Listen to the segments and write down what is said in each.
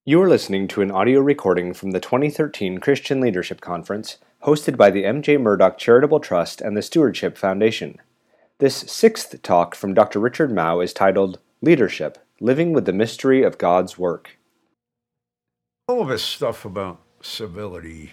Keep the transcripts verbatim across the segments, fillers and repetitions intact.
You are listening to an audio recording from the twenty thirteen Christian Leadership Conference, hosted by the M J Murdoch Charitable Trust and the Stewardship Foundation. This sixth talk from Doctor Richard Mouw is titled, Leadership, Living with the Mystery of God's Work. All of this stuff about civility,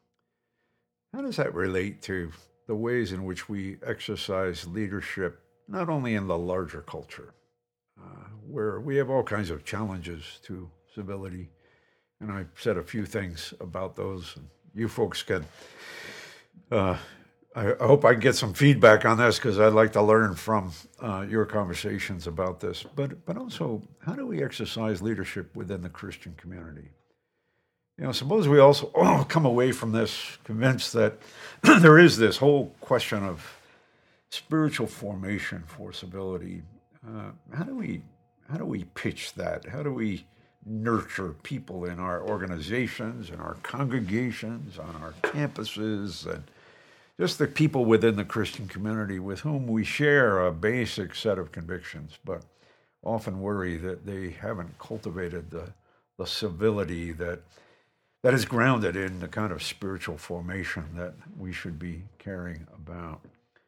how does that relate to the ways in which we exercise leadership, not only in the larger culture, uh, where we have all kinds of challenges to civility, and I said a few things about those. And you folks can, uh, I, I hope I can get some feedback on this because I'd like to learn from uh, your conversations about this. But but also, how do we exercise leadership within the Christian community? You know, suppose we also oh, come away from this convinced that there is this whole question of spiritual formation for civility. Uh, how do we how do we pitch that? How do we nurture people in our organizations, in our congregations, on our campuses, and just the people within the Christian community with whom we share a basic set of convictions, but often worry that they haven't cultivated the, the civility that that is grounded in the kind of spiritual formation that we should be caring about.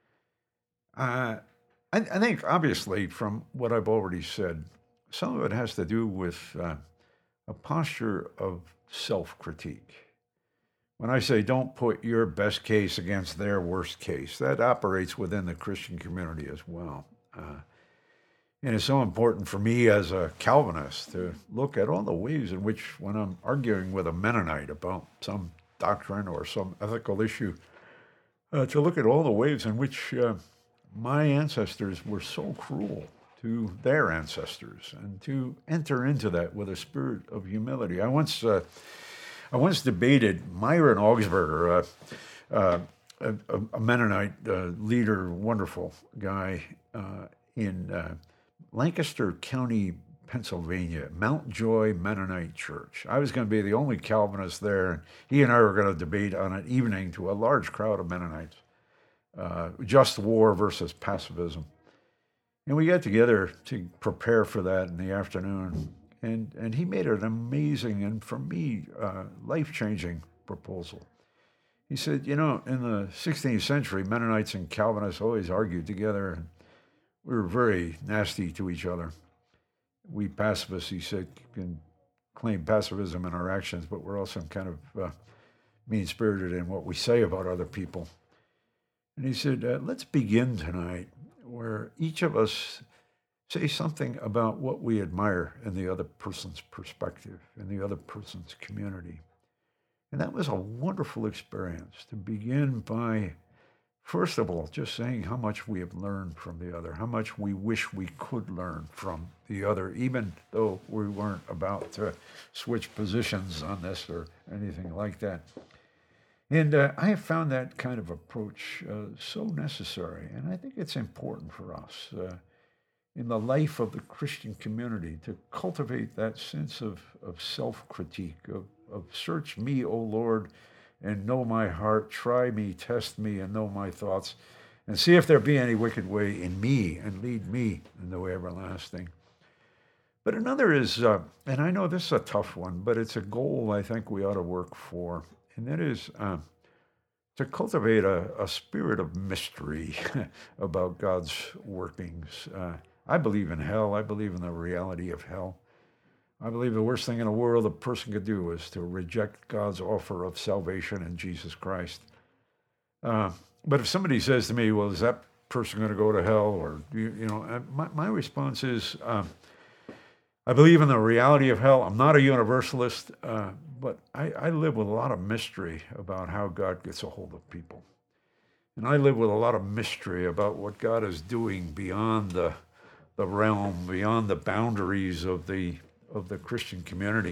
Uh, I, I think, obviously, from what I've already said, some of it has to do with uh, a posture of self-critique. When I say don't put your best case against their worst case, that operates within the Christian community as well. Uh, and it's so important for me as a Calvinist to look at all the ways in which, when I'm arguing with a Mennonite about some doctrine or some ethical issue, uh, to look at all the ways in which uh, my ancestors were so cruel to their ancestors, and to enter into that with a spirit of humility. I once, uh, I once debated Myron Augsburger, uh, uh, a, a Mennonite uh, leader, wonderful guy uh, in uh, Lancaster County, Pennsylvania, Mount Joy Mennonite Church. I was going to be the only Calvinist there, and he and I were going to debate on an evening to a large crowd of Mennonites, uh, just war versus pacifism. And we got together to prepare for that in the afternoon, and, and he made an amazing and, for me, uh, life-changing proposal. He said, you know, in the sixteenth century, Mennonites and Calvinists always argued together, and we were very nasty to each other. We pacifists, he said, can claim pacifism in our actions, but we're also kind of uh, mean-spirited in what we say about other people. And he said, uh, let's begin tonight where each of us say something about what we admire in the other person's perspective, in the other person's community. And that was a wonderful experience to begin by, first of all, just saying how much we have learned from the other, how much we wish we could learn from the other, even though we weren't about to switch positions on this or anything like that. And uh, I have found that kind of approach uh, so necessary, and I think it's important for us uh, in the life of the Christian community to cultivate that sense of, of self-critique, of, of search me, O Lord, and know my heart, try me, test me, and know my thoughts, and see if there be any wicked way in me, and lead me in the way everlasting. But another is, uh, and I know this is a tough one, but it's a goal I think we ought to work for, and that is uh, to cultivate a, a spirit of mystery about God's workings. Uh, I believe in hell. I believe in the reality of hell. I believe the worst thing in the world a person could do is to reject God's offer of salvation in Jesus Christ. Uh, but if somebody says to me, well, is that person going to go to hell? Or, you, you know, my, my response is, um, I believe in the reality of hell. I'm not a universalist, uh, but I, I live with a lot of mystery about how God gets a hold of people. And I live with a lot of mystery about what God is doing beyond the, the realm, beyond the boundaries of the, of the Christian community.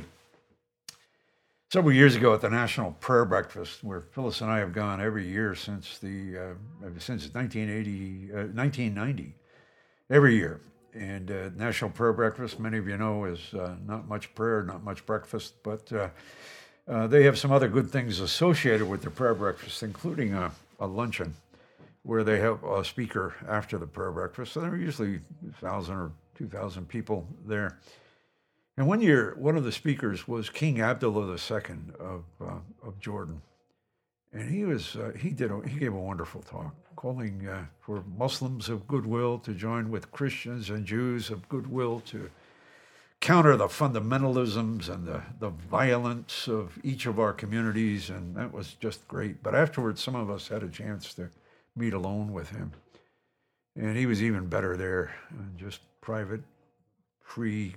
Several years ago at the National Prayer Breakfast, where Phyllis and I have gone every year since the uh, since nineteen eighty, uh, nineteen ninety, every year. And uh, National Prayer Breakfast, many of you know, is uh, not much prayer, not much breakfast, but uh, uh, they have some other good things associated with the prayer breakfast, including a, a luncheon where they have a speaker after the prayer breakfast. So there are usually one thousand or two thousand people there. And one year, one of the speakers was King Abdullah the Second of uh, of Jordan, and he was uh, he did a, he gave a wonderful talk, calling uh, for Muslims of goodwill to join with Christians and Jews of goodwill to counter the fundamentalisms and the, the violence of each of our communities, and that was just great. But afterwards, some of us had a chance to meet alone with him, and he was even better there, just private, free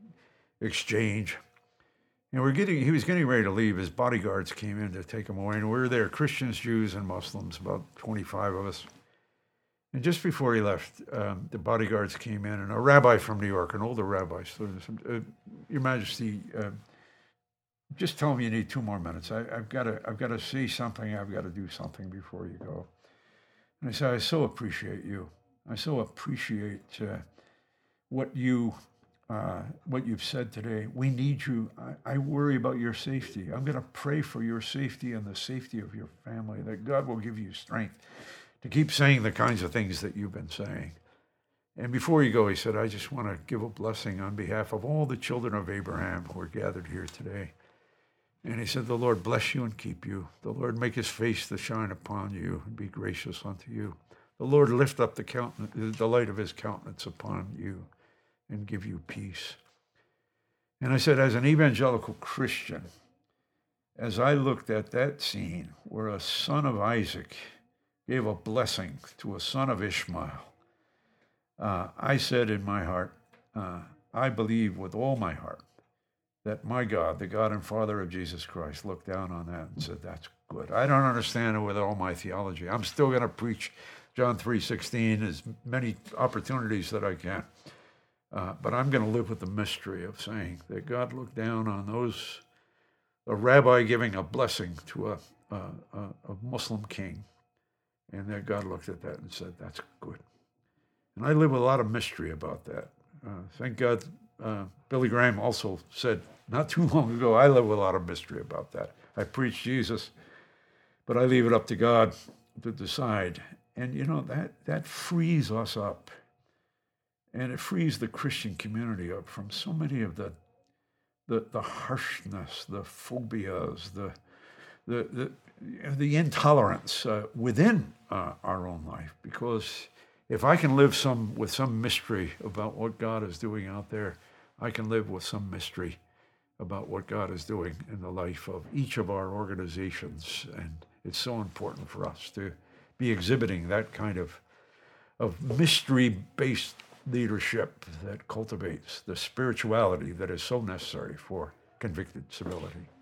exchange. And we're getting, he was getting ready to leave. His bodyguards came in to take him away, and we were there, Christians, Jews, and Muslims, about twenty-five of us. And just before he left, um, the bodyguards came in, and a rabbi from New York, an older rabbi, so uh, Your Majesty, uh, just tell me you need two more minutes. I, I've got to, I've got to say something. I've got to do something before you go. And I said, I so appreciate you. I so appreciate uh, what you, uh, what you've said today. We need you. I, I worry about your safety. I'm going to pray for your safety and the safety of your family, that God will give you strength to keep saying the kinds of things that you've been saying. And before you go, he said, I just want to give a blessing on behalf of all the children of Abraham who are gathered here today. And he said, the Lord bless you and keep you. The Lord make his face to shine upon you and be gracious unto you. The Lord lift up the, countenance, the light of his countenance upon you and give you peace. And I said, as an evangelical Christian, as I looked at that scene where a son of Isaac gave a blessing to a son of Ishmael, uh, I said in my heart, uh, I believe with all my heart that my God, the God and Father of Jesus Christ, looked down on that and said, that's good. I don't understand it with all my theology. I'm still going to preach John three sixteen as many opportunities that I can. Uh, but I'm going to live with the mystery of saying that God looked down on those, a rabbi giving a blessing to a, a, a, a Muslim king. And then God looked at that and said, that's good. And I live with a lot of mystery about that. Uh, thank God, uh, Billy Graham also said not too long ago, I live with a lot of mystery about that. I preach Jesus, but I leave it up to God to decide. And, you know, that, that frees us up. And it frees the Christian community up from so many of the the, the harshness, the phobias, the the the, the intolerance uh, within uh, our own life. Because if I can live some with some mystery about what God is doing out there, I can live with some mystery about what God is doing in the life of each of our organizations. And it's so important for us to be exhibiting that kind of of mystery-based leadership that cultivates the spirituality that is so necessary for convicted civility.